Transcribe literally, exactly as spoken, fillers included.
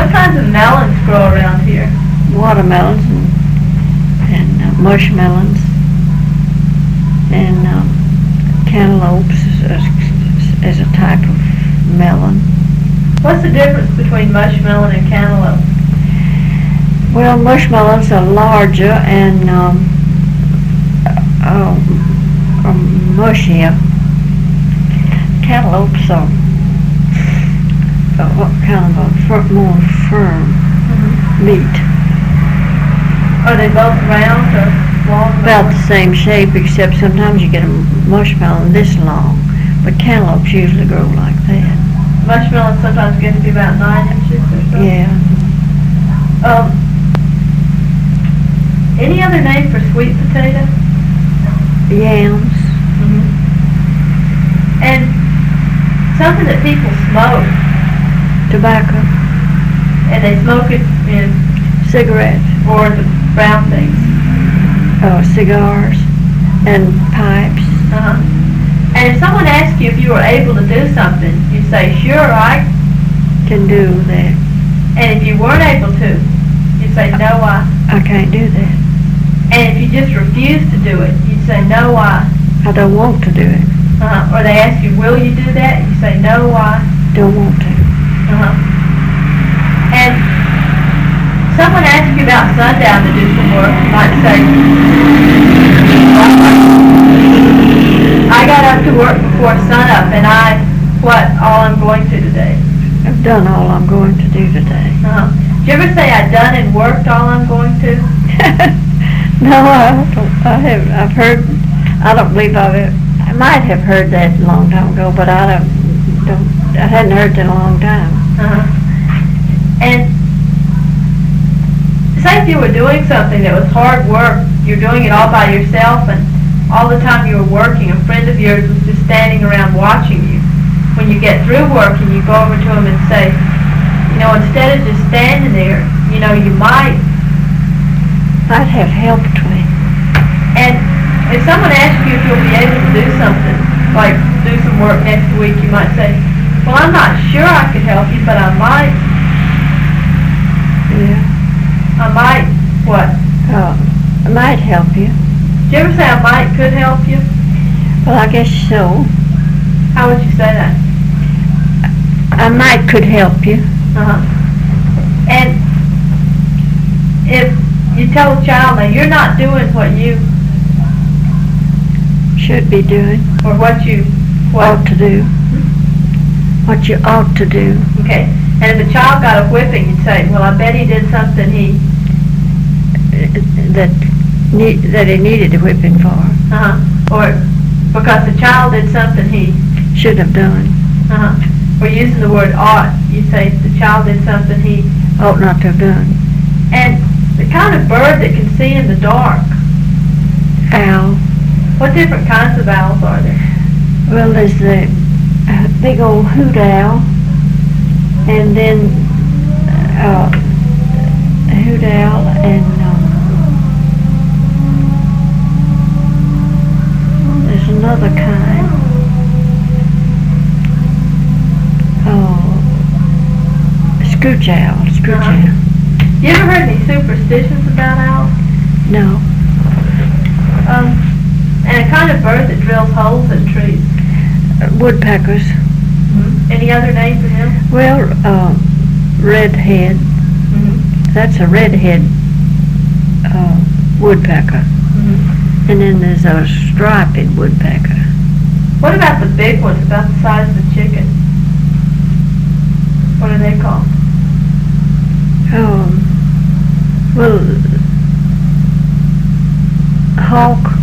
What kinds of melons grow around here? Watermelons and, and uh, mushmelons and um, cantaloupes as, as a type of melon. What's the difference between mushmelon and cantaloupe? Well, mushmelons are larger and um, uh, are mushier. Cantaloupes are uh, what kind of a fir- more firm Mm-hmm. meat. Are they both round or long? About the same shape, except sometimes you get a mushmelon this long, but cantaloupes usually grow like that. Mushmelons sometimes get to be about nine inches or so. Yeah. Um, any other name for sweet potato? Yams. Mm-hmm. And something that people smoke, Tobacco. and they smoke it in, Cigarettes. or the brown things. Uh, cigars. And pipes. Uh-huh. And if someone asks you if you were able to do something, you say, sure, I. Can do that. And if you weren't able to, you say, no, I. I can't do that. And if you just refuse to do it, you say, no, I. I don't want to do it. Uh-huh. Or they ask you, will you do that? You say, no, I. Don't want to. Uh-huh. And someone asks you about sundown to do some work, you might say, I got up to work before sunup, and I, what, all I'm going to today. I've done all I'm going to do today. Uh-huh. Did you ever say I done and worked all I'm going to? No, I don't. I have. I've heard. I don't believe I've. ever- I might have heard that a long time ago, but I don't. don't I hadn't heard that in a long time. Uh-huh. And say if you were doing something that was hard work, you're doing it all by yourself, and all the time you were working, a friend of yours was just standing around watching you. When you get through working, you go over to him and say, you know, instead of just standing there, you know, you might. Might have helped me. And if someone asks you if you'll be able to do something, like do some work next week, you might say, well, I'm not sure I could help you, but I might. Yeah. I might, what? Uh, I might help you. Did you ever say I might could help you? Well, I guess so. How would you say that? I might could help you. Uh-huh. And if you tell a child, now you're not doing what you, Should be doing. or what you, what, Ought to do. What you ought to do. okay. And if a child got a whipping, you'd say, well, I bet he did something he, That need, that he needed a whipping for. uh-huh. Or because the child did something he, Should have done. uh-huh. We're using the word ought. You say the child did something he, Ought not to have done. and the kind of bird that can see in the dark. Owl. What different kinds of owls are there? Well, there's the uh, big old hoot owl, and then uh, hoot owl, and um, there's another kind. Oh, scooch owl. Scooch Uh-huh. owl. You ever heard any superstitions about owls? No. Um, and a kind of bird that drills holes in trees. Uh, woodpeckers. Mm-hmm. Any other name for them? Well, uh, redhead. Mm-hmm. That's a redhead uh, woodpecker. Mm-hmm. And then there's a striped woodpecker. What about the big ones, about the size of a chicken? What are they called? Um, well, hawk.